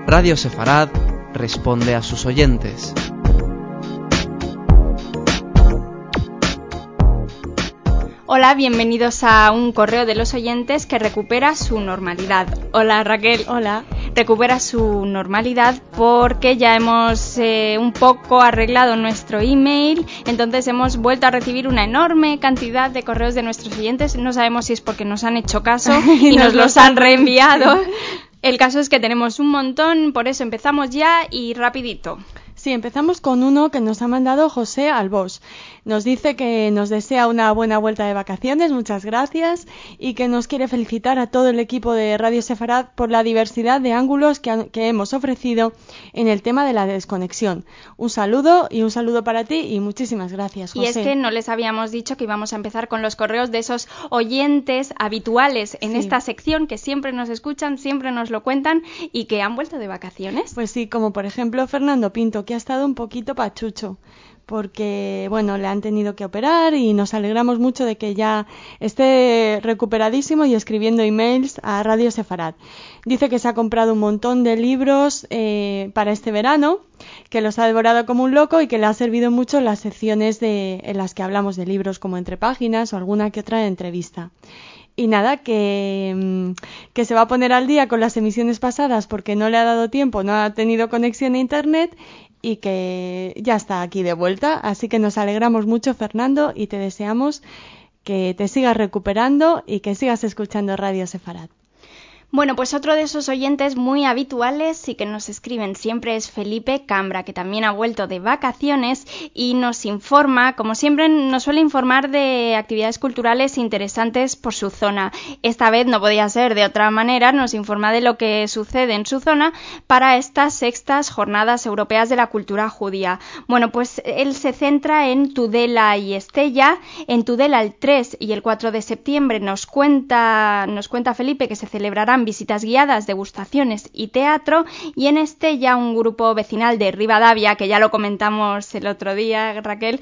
Radio Sefarad responde a sus oyentes. Hola, bienvenidos a un correo de los oyentes que recupera su normalidad. Hola Raquel. Hola. Recupera su normalidad porque ya hemos un poco arreglado nuestro email, entonces hemos vuelto a recibir una enorme cantidad de correos de nuestros oyentes. No sabemos si es porque nos han hecho caso y nos los han reenviado. El caso es que tenemos un montón, por eso empezamos ya y rapidito. Sí, empezamos con uno que nos ha mandado José Albós. Nos dice que nos desea una buena vuelta de vacaciones, muchas gracias, y que nos quiere felicitar a todo el equipo de Radio Sefarad por la diversidad de ángulos que hemos ofrecido en el tema de la desconexión. Un saludo para ti y muchísimas gracias, José. Y es que no les habíamos dicho que íbamos a empezar con los correos de esos oyentes habituales en esta sección que siempre nos escuchan, siempre nos lo cuentan y que han vuelto de vacaciones. Pues sí, como por ejemplo Fernando Pinto, que ha estado un poquito pachucho porque, bueno, le han tenido que operar y nos alegramos mucho de que ya esté recuperadísimo y escribiendo emails a Radio Sefarad. Dice que se ha comprado un montón de libros para este verano, que los ha devorado como un loco y que le ha servido mucho las secciones en las que hablamos de libros como Entre Páginas o alguna que otra entrevista. Y nada, que se va a poner al día con las emisiones pasadas porque no le ha dado tiempo, no ha tenido conexión a internet y que ya está aquí de vuelta. Así que nos alegramos mucho, Fernando, y te deseamos que te sigas recuperando y que sigas escuchando Radio Sefarad. Bueno, pues otro de esos oyentes muy habituales y que nos escriben siempre es Felipe Cambra, que también ha vuelto de vacaciones y nos informa, como siempre nos suele informar de actividades culturales interesantes por su zona. Esta vez no podía ser de otra manera, nos informa de lo que sucede en su zona para estas sextas jornadas europeas de la cultura judía. Bueno, pues él se centra en Tudela y Estella. En Tudela el 3 y el 4 de septiembre nos cuenta Felipe que se celebrarán visitas guiadas, degustaciones y teatro, y en Estella un grupo vecinal de Rivadavia, que ya lo comentamos el otro día, Raquel,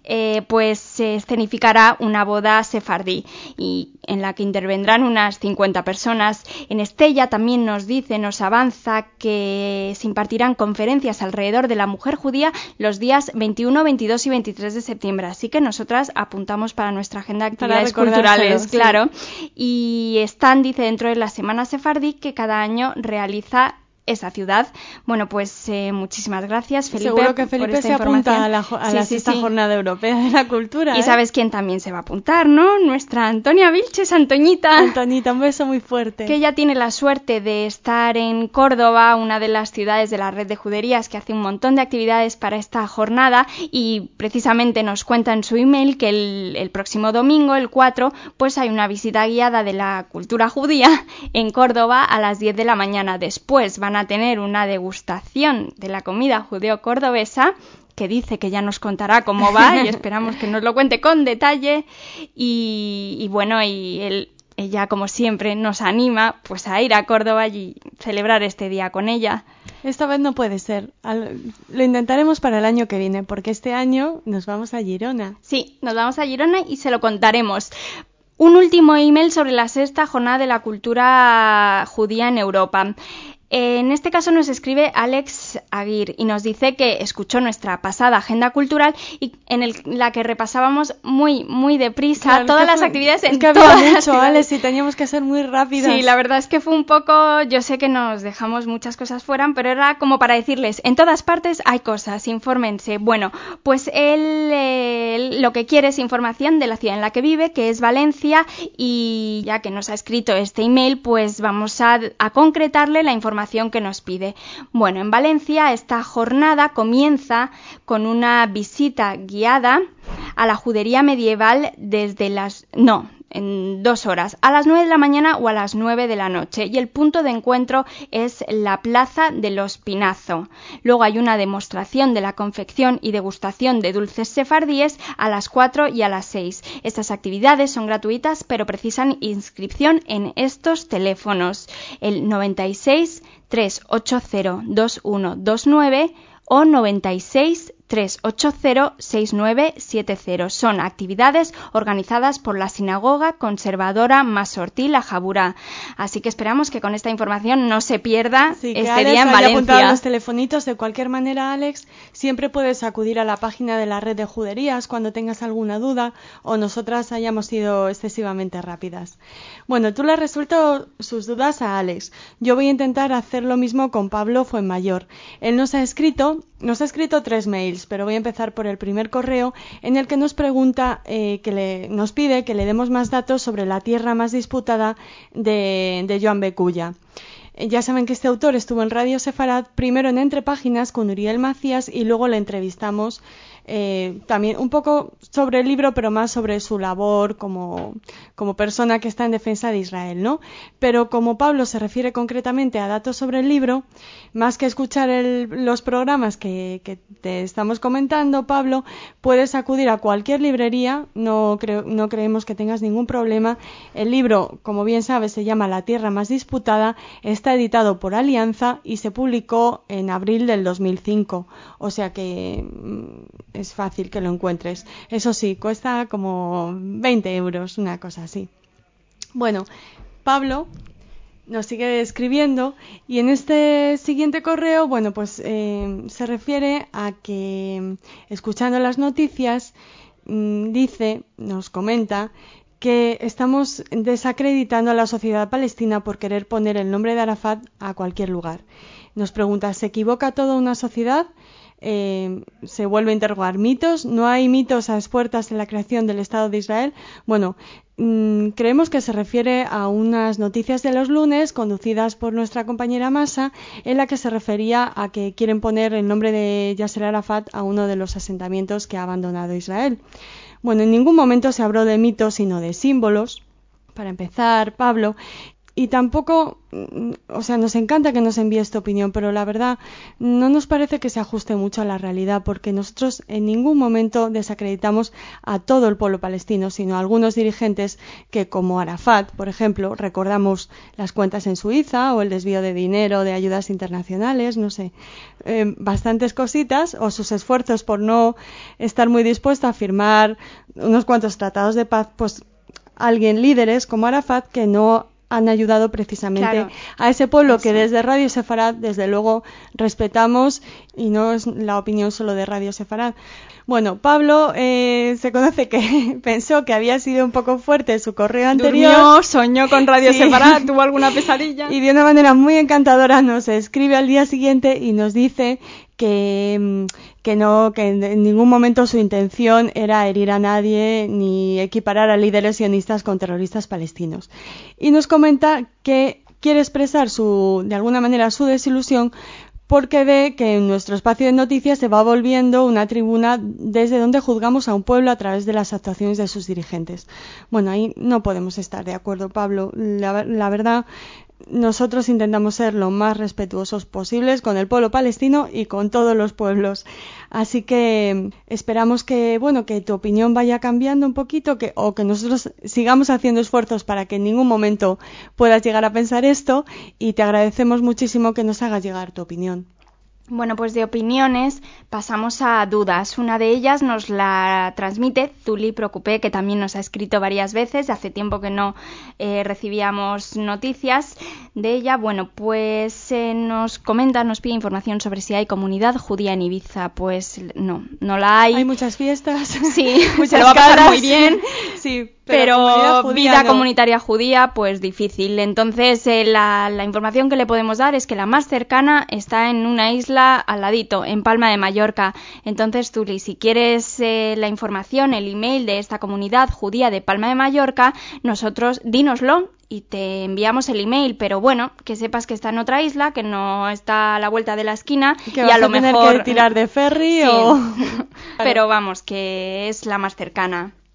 pues se escenificará una boda sefardí y en la que intervendrán unas 50 personas. En Estella también nos avanza que se impartirán conferencias alrededor de la mujer judía los días 21, 22 y 23 de septiembre, así que nosotras apuntamos para nuestra agenda de actividades culturales, claro, sí. Y están, dice, dentro de la semana sefardí que cada año realiza esa ciudad. Bueno, pues muchísimas gracias, Felipe. Seguro que Felipe se apunta a la sexta jornada europea de la cultura. Y sabes quién también se va a apuntar, ¿no? Nuestra Antonia Vilches, Antoñita. Antoñita, un beso muy fuerte. Que ella tiene la suerte de estar en Córdoba, una de las ciudades de la red de juderías que hace un montón de actividades para esta jornada, y precisamente nos cuenta en su email que el próximo domingo, el 4, pues hay una visita guiada de la cultura judía en Córdoba a las 10 de la mañana. Después van a tener una degustación de la comida judeo-cordobesa, que dice que ya nos contará cómo va y esperamos que nos lo cuente con detalle. Y bueno, ella como siempre nos anima pues a ir a Córdoba y celebrar este día con ella. Esta vez no puede ser. Lo intentaremos para el año que viene, porque este año nos vamos a Girona. Sí, nos vamos a Girona y se lo contaremos. Un último email sobre la sexta jornada de la cultura judía en Europa. En este caso nos escribe Alex Aguirre y nos dice que escuchó nuestra pasada agenda cultural y en la que repasábamos muy deprisa todas las actividades en que todas había las mucho, ciudades. Alex, y teníamos que ser muy rápidas. Sí, la verdad es que fue un poco, yo sé que nos dejamos muchas cosas fuera, pero era como para decirles, en todas partes hay cosas, infórmense. Bueno, pues él lo que quiere es información de la ciudad en la que vive, que es Valencia, y ya que nos ha escrito este email, pues vamos a concretarle la información que nos pide. Bueno, en Valencia esta jornada comienza con una visita guiada a la judería medieval en 2 horas, a las 9 de la mañana o a las 9 de la noche, y el punto de encuentro es la Plaza de los Pinazo. Luego hay una demostración de la confección y degustación de dulces sefardíes a las 4 y a las 6. Estas actividades son gratuitas, pero precisan inscripción en estos teléfonos: el 96 380 2129 o 96 3806970. Son actividades organizadas por la Sinagoga Conservadora Masortí La Jaburá. Así que esperamos que con esta información no se pierda este día en Valencia. Apuntado los telefonitos. De cualquier manera, Alex, siempre puedes acudir a la página de la Red de Juderías cuando tengas alguna duda o nosotras hayamos sido excesivamente rápidas. Bueno, tú le has resuelto sus dudas a Alex. Yo voy a intentar hacer lo mismo con Pablo Fuenmayor. Él nos ha escrito 3 mails, pero voy a empezar por el primer correo en el que nos pregunta, nos pide que le demos más datos sobre la tierra más disputada de Joan Beculla. Ya saben que este autor estuvo en Radio Sefarad, primero en Entre Páginas con Uriel Macías y luego le entrevistamos también un poco sobre el libro, pero más sobre su labor como persona que está en defensa de Israel, ¿no? Pero como Pablo se refiere concretamente a datos sobre el libro, más que escuchar los programas que te estamos comentando, Pablo, puedes acudir a cualquier librería, no creemos que tengas ningún problema. El libro, como bien sabes, se llama La tierra más disputada, está editado por Alianza y se publicó en abril del 2005, o sea que es fácil que lo encuentres. Eso sí, cuesta como 20 euros, una cosa así. Bueno, Pablo nos sigue escribiendo y en este siguiente correo, bueno, pues se refiere a que, escuchando las noticias, nos comenta que estamos desacreditando a la sociedad palestina por querer poner el nombre de Arafat a cualquier lugar. Nos pregunta, ¿se equivoca toda una sociedad? Se vuelve a interrogar, ¿mitos? ¿No hay mitos a las puertas en la creación del Estado de Israel? Bueno, creemos que se refiere a unas noticias de los lunes conducidas por nuestra compañera Masa, en la que se refería a que quieren poner el nombre de Yasser Arafat a uno de los asentamientos que ha abandonado Israel. Bueno, en ningún momento se habló de mitos, sino de símbolos. Para empezar, Pablo, y tampoco, nos encanta que nos envíe esta opinión, pero la verdad no nos parece que se ajuste mucho a la realidad, porque nosotros en ningún momento desacreditamos a todo el pueblo palestino, sino a algunos dirigentes que, como Arafat, por ejemplo, recordamos las cuentas en Suiza o el desvío de dinero de ayudas internacionales, bastantes cositas, o sus esfuerzos por no estar muy dispuesto a firmar unos cuantos tratados de paz, pues líderes como Arafat que no han ayudado precisamente a ese pueblo que desde Radio Sefarad, desde luego, respetamos, y no es la opinión solo de Radio Sefarad. Bueno, Pablo se conoce que pensó que había sido un poco fuerte su correo anterior. Durmió, soñó con Radio Sefarad, tuvo alguna pesadilla. Y de una manera muy encantadora nos escribe al día siguiente y nos dice que en ningún momento su intención era herir a nadie ni equiparar a líderes sionistas con terroristas palestinos. Y nos comenta que quiere expresar de alguna manera su desilusión porque ve que en nuestro espacio de noticias se va volviendo una tribuna desde donde juzgamos a un pueblo a través de las actuaciones de sus dirigentes. Bueno, ahí no podemos estar de acuerdo, Pablo. La verdad, nosotros intentamos ser lo más respetuosos posibles con el pueblo palestino y con todos los pueblos. Así que esperamos que tu opinión vaya cambiando un poquito, o que nosotros sigamos haciendo esfuerzos para que en ningún momento puedas llegar a pensar esto, y te agradecemos muchísimo que nos hagas llegar tu opinión. Bueno, pues de opiniones pasamos a dudas. Una de ellas nos la transmite Zuli Preocupé, que también nos ha escrito varias veces. Hace tiempo que no recibíamos noticias de ella. Bueno, pues nos pide información sobre si hay comunidad judía en Ibiza. Pues no la hay. Hay muchas fiestas. Sí, se lo va a pasar muy bien. Sí. Pero vida comunitaria judía, pues difícil. Entonces, la información que le podemos dar es que la más cercana está en una isla al ladito, en Palma de Mallorca. Entonces, Zuli, si quieres la información, el email de esta comunidad judía de Palma de Mallorca, nosotros dínoslo y te enviamos el email, pero bueno, que sepas que está en otra isla, que no está a la vuelta de la esquina, que y a lo mejor tener que tirar de ferry sí. Pero vamos, que es la más cercana.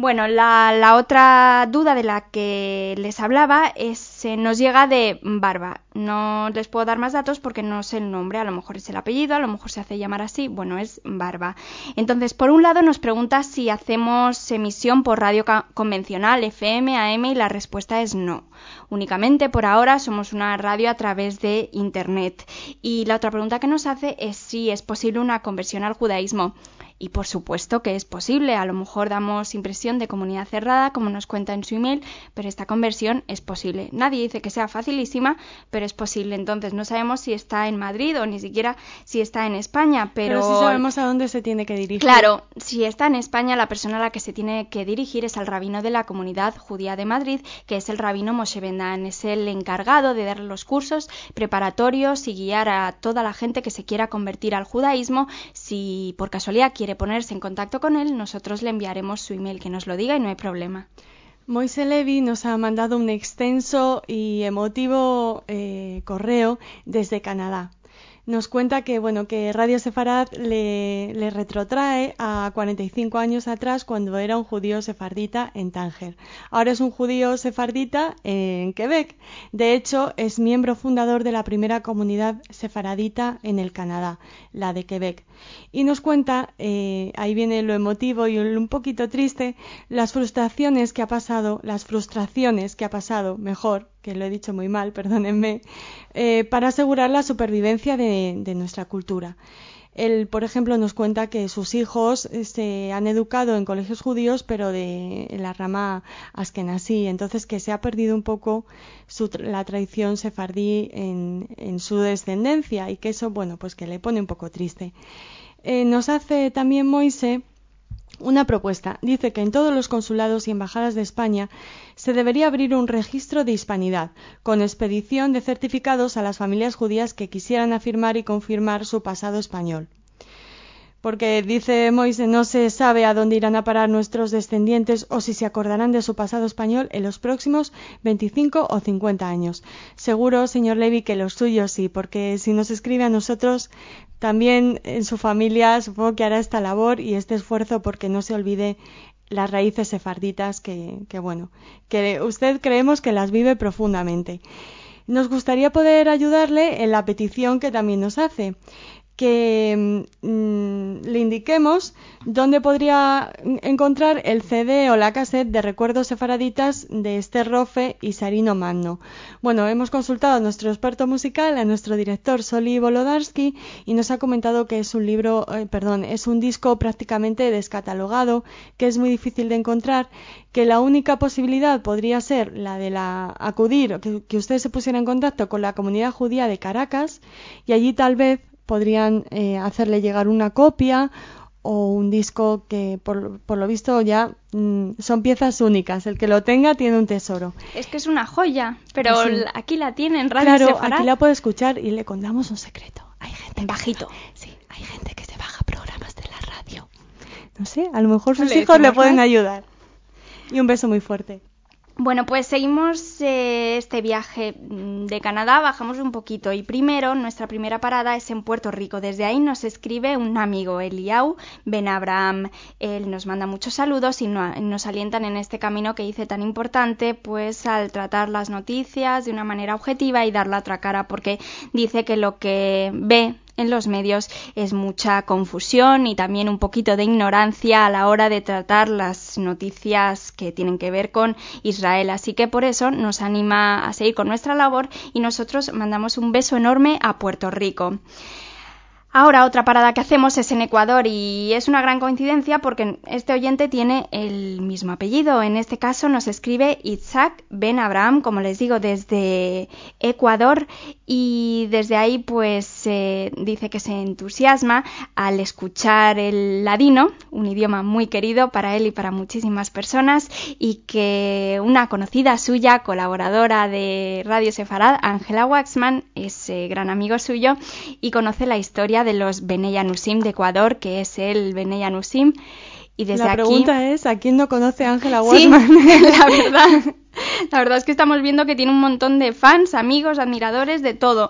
Bueno, la otra duda de la que les hablaba nos llega de Barba. No les puedo dar más datos porque no sé el nombre, a lo mejor es el apellido, a lo mejor se hace llamar así, bueno, es Barba. Entonces, por un lado nos pregunta si hacemos emisión por radio convencional, FM, AM, y la respuesta es no. Únicamente por ahora somos una radio a través de Internet. Y la otra pregunta que nos hace es si es posible una conversión al judaísmo. Y por supuesto que es posible, a lo mejor damos impresión de comunidad cerrada, como nos cuenta en su email, pero esta conversión es posible. Nadie dice que sea facilísima, pero es posible. Entonces no sabemos si está en Madrid o ni siquiera si está en España, pero sí sabemos a dónde se tiene que dirigir. Claro, si está en España, la persona a la que se tiene que dirigir es al rabino de la comunidad judía de Madrid, que es el rabino Moshe Ben-Dan. Es el encargado de dar los cursos preparatorios y guiar a toda la gente que se quiera convertir al judaísmo. Si por casualidad quiere ponerse en contacto con él, nosotros le enviaremos su email, que nos lo diga y no hay problema. Moise Levi nos ha mandado un extenso y emotivo correo desde Canadá. Nos cuenta que Radio Sefarad le retrotrae a 45 años atrás, cuando era un judío sefardita en Tánger. Ahora es un judío sefardita en Quebec. De hecho, es miembro fundador de la primera comunidad sefaradita en el Canadá, la de Quebec. Y nos cuenta, ahí viene lo emotivo y un poquito triste, las frustraciones que ha pasado, mejor, que lo he dicho muy mal, perdónenme, para asegurar la supervivencia de nuestra cultura. Él, por ejemplo, nos cuenta que sus hijos se han educado en colegios judíos, pero en la rama askenazí, entonces que se ha perdido un poco la tradición sefardí en su descendencia, y que eso, pues que le pone un poco triste. Nos hace también Moise una propuesta. Dice que en todos los consulados y embajadas de España se debería abrir un registro de hispanidad, con expedición de certificados a las familias judías que quisieran afirmar y confirmar su pasado español. Porque, dice Moise, no se sabe a dónde irán a parar nuestros descendientes o si se acordarán de su pasado español en los próximos 25 o 50 años. Seguro, señor Levi, que los suyos sí, porque si nos escribe a nosotros, también en su familia supongo que hará esta labor y este esfuerzo porque no se olvide las raíces sefarditas que usted creemos que las vive profundamente. Nos gustaría poder ayudarle en la petición que también nos hace, que le indiquemos dónde podría encontrar el CD o la cassette de recuerdos sefaraditas de Esther Rofe y Sarino Manno. Hemos consultado a nuestro experto musical, a nuestro director Soli Volodarsky, y nos ha comentado que es un disco prácticamente descatalogado, que es muy difícil de encontrar, que la única posibilidad podría ser la de acudir, que usted se pusiera en contacto con la comunidad judía de Caracas, y allí tal vez podrían hacerle llegar una copia o un disco que por lo visto ya son piezas únicas. El que lo tenga tiene un tesoro. Es que es una joya, pero sí. Aquí la tienen, Radio Claro, Sefarad. aquí la puede escuchar y le contamos un secreto. Hay gente bajito. Hay gente que se baja programas de la radio. No sé, a lo mejor sus hijos le pueden ayudar. Y un beso muy fuerte. Bueno, pues seguimos este viaje de Canadá, bajamos un poquito y nuestra primera parada es en Puerto Rico. Desde ahí nos escribe un amigo, Eliau Ben Abraham. Él nos manda muchos saludos y nos alientan en este camino que dice tan importante, pues al tratar las noticias de una manera objetiva y dar la otra cara, porque dice que lo que ve en los medios es mucha confusión y también un poquito de ignorancia a la hora de tratar las noticias que tienen que ver con Israel. Así que por eso nos anima a seguir con nuestra labor y nosotros mandamos un beso enorme a Puerto Rico. Ahora otra parada que hacemos es en Ecuador y es una gran coincidencia porque este oyente tiene el mismo apellido. En este caso nos escribe Isaac Ben Abraham, como les digo, desde Ecuador, y desde ahí pues dice que se entusiasma al escuchar el ladino, un idioma muy querido para él y para muchísimas personas, y que una conocida suya, colaboradora de Radio Sefarad, Ángela Waxman, es gran amigo suyo y conoce la historia de los Bnei Anusim de Ecuador, que es el Bnei Anusim. Y desde la pregunta es, ¿a quién no conoce a Ángela Waxman? Sí, la verdad es que estamos viendo que tiene un montón de fans, amigos, admiradores, de todo.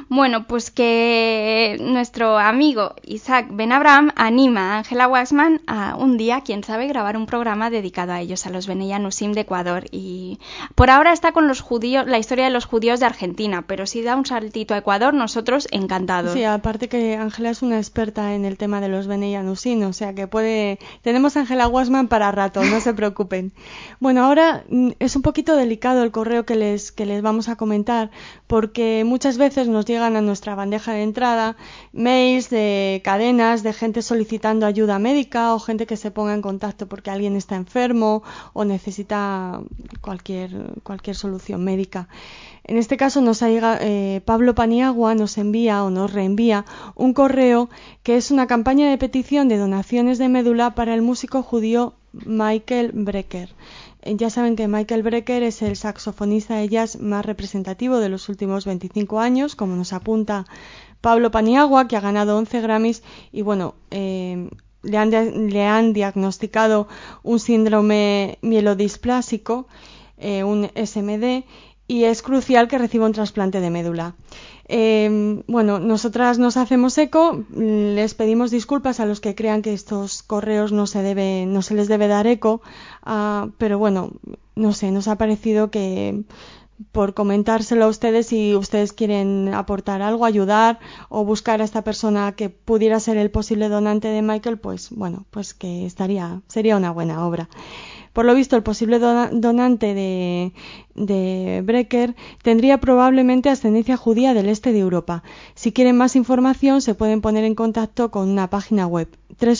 Bueno, pues que nuestro amigo Isaac Ben Abraham anima a Ángela Waxman a un día, quién sabe, grabar un programa dedicado a ellos, a los Bnei Anusim de Ecuador. Y por ahora está con los judíos, la historia de los judíos de Argentina, pero si da un saltito a Ecuador, nosotros encantados. Sí, aparte que Ángela es una experta en el tema de los Bnei Anusim, o sea que tenemos a Ángela Waxman para rato, no se preocupen. Bueno, ahora es un poquito delicado el correo que les vamos a comentar, porque muchas veces nos llegan a nuestra bandeja de entrada mails de cadenas de gente solicitando ayuda médica o gente que se ponga en contacto porque alguien está enfermo o necesita cualquier solución médica. En este caso Pablo Paniagua nos envía o nos reenvía un correo que es una campaña de petición de donaciones de médula para el músico judío Michael Brecker. Ya saben que Michael Brecker es el saxofonista de jazz más representativo de los últimos 25 años, como nos apunta Pablo Paniagua, que ha ganado 11 Grammys y bueno, le han diagnosticado un síndrome mielodisplásico, un SMD, y es crucial que reciba un trasplante de médula. Bueno, nosotras nos hacemos eco, les pedimos disculpas a los que crean que estos correos no se les debe dar eco, pero bueno, no sé, nos ha parecido que por comentárselo a ustedes, si ustedes quieren aportar algo, ayudar o buscar a esta persona que pudiera ser el posible donante de Michael, pues bueno, pues que sería una buena obra. Por lo visto, el posible donante de Brecker tendría probablemente ascendencia judía del este de Europa. Si quieren más información, se pueden poner en contacto con una página web,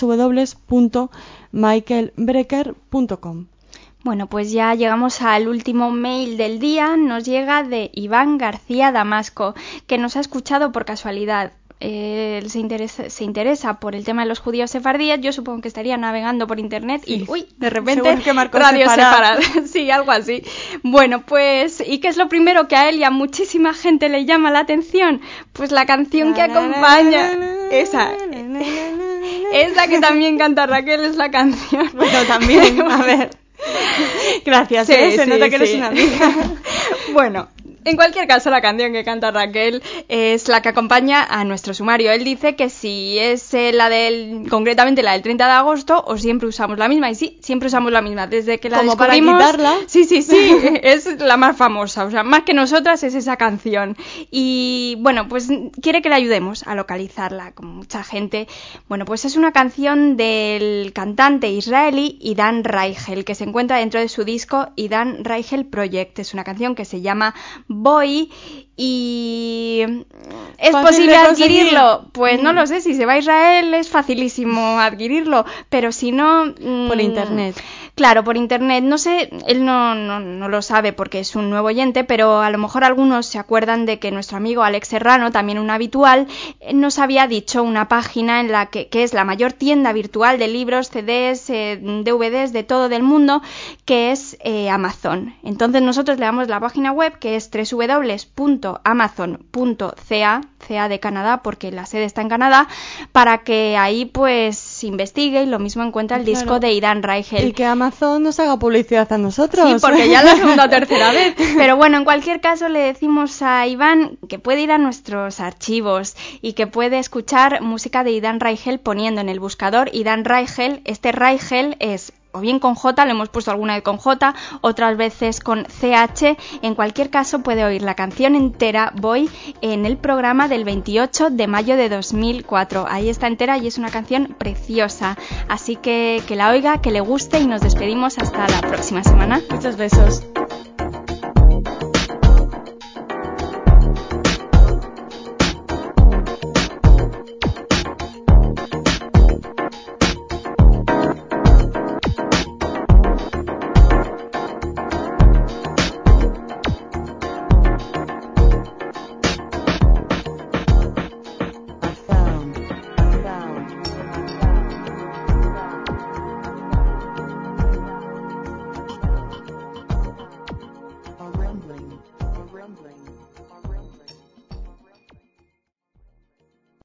www.michaelbrecker.com. Bueno, pues ya llegamos al último mail del día. Nos llega de Iván García Damasco, que nos ha escuchado por casualidad. Él se interesa por el tema de los judíos sefardíes. Yo supongo que estaría navegando por internet y de repente radio separada. Sí, algo así. Bueno, pues ¿y qué es lo primero que a él y a muchísima gente le llama la atención? Pues la canción que acompaña esa que también canta Raquel es la canción. Bueno, también, a ver. Gracias, se nota que eres una amiga. Bueno, en cualquier caso, la canción que canta Raquel es la que acompaña a nuestro sumario. Él dice que si es concretamente la del 30 de agosto, o siempre usamos la misma. Y sí, siempre usamos la misma. Desde que la descubrimos... ¿Como para quitarla? Sí, es la más famosa. O sea, más que nosotras es esa canción. Y bueno, pues quiere que le ayudemos a localizarla, como mucha gente. Bueno, pues es una canción del cantante israelí Idan Reichel, que se encuentra dentro de su disco Idan Reichel Project. Es una canción que se llama Voy, y ¿es posible adquirirlo? Pues no lo sé, si se va a Israel es facilísimo adquirirlo, pero si no... por internet. Claro, por internet. No sé, él no lo sabe porque es un nuevo oyente, pero a lo mejor algunos se acuerdan de que nuestro amigo Alex Serrano, también un habitual, nos había dicho una página en la que es la mayor tienda virtual de libros, CDs, DVDs, de todo del mundo, que es Amazon. Entonces nosotros le damos la página web, que es www.amazon.ca, CA de Canadá, porque la sede está en Canadá, para que ahí pues investigue y lo mismo encuentra el disco de Idan Reichel. Y que Amazon nos haga publicidad a nosotros. Sí, porque ya la segunda o tercera vez. Pero bueno, en cualquier caso le decimos a Iván que puede ir a nuestros archivos y que puede escuchar música de Idan Reichel poniendo en el buscador Idan Reichel. Este Reichel es o bien con J, lo hemos puesto alguna vez con J, otras veces con CH. En cualquier caso puede oír la canción entera, Voy, en el programa del 28 de mayo de 2004. Ahí está entera y es una canción preciosa. Así que la oiga, que le guste y nos despedimos hasta la próxima semana. Muchos besos.